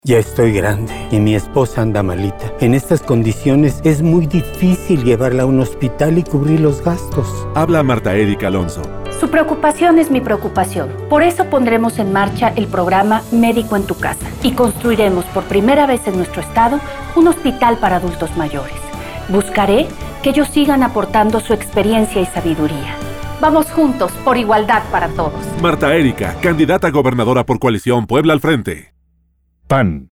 Ya estoy grande y mi esposa anda malita. En estas condiciones es muy difícil llevarla a un hospital y cubrir los gastos. Habla Marta Erika Alonso. Su preocupación es mi preocupación. Por eso pondremos en marcha el programa Médico en tu Casa y construiremos por primera vez en nuestro estado un hospital para adultos mayores. Buscaré que ellos sigan aportando su experiencia y sabiduría. Vamos juntos por igualdad para todos. Marta Erika, candidata a gobernadora por Coalición Puebla al Frente. PAN.